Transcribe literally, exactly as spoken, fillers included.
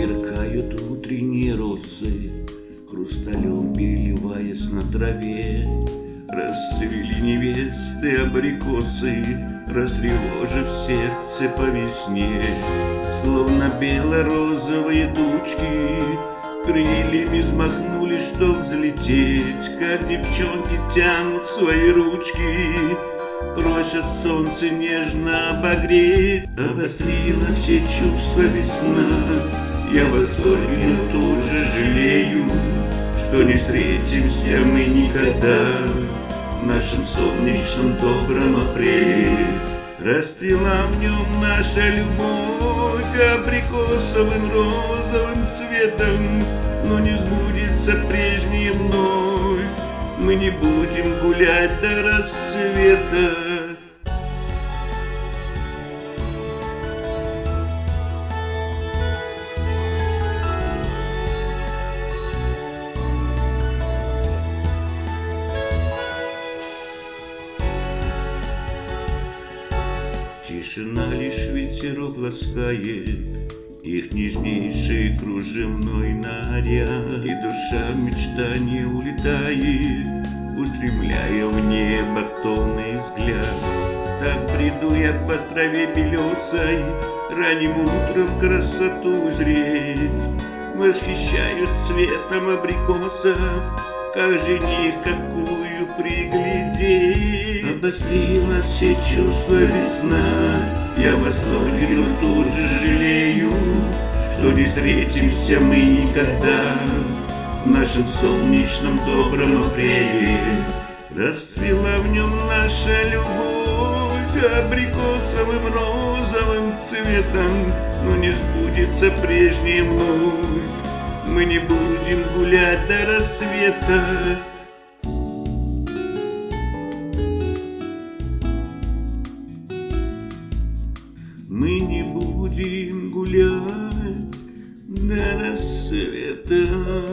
Сверкают утренние росы, хрусталем переливаясь на траве. Расцвели невесты абрикосы, растревожив сердце по весне. Словно бело-розовые тучки, крыльями взмахнули, чтоб взлететь. Как девчонки тянут свои ручки, просят солнце нежно обогреть. Обострила все чувства весна, я в восторге, но тоже жалею, что не встретимся мы никогда в нашем солнечном добром апреле. Расцвела в нем наша любовь абрикосовым розовым цветом, но не сбудется прежнее вновь. Мы не будем гулять до рассвета. Тишина лишь ветерок ласкает их нежнейший кружевной наряд, и душа в мечтании улетает, устремляя в небо томный взгляд. Так бреду я по траве белесой, ранним утром красоту узреть. Восхищаюсь цветом абрикосов, как жених какую приглядеть. Обострила все чувства весна, я в восторге, но тут же жалею, что не встретимся мы никогда в нашем солнечном добром апреле. Расцвела в нем наша любовь абрикосовым розовым цветом, но не сбудется прежнее вновь. Мы не будем гулять до рассвета. Мы не будем гулять до рассвета.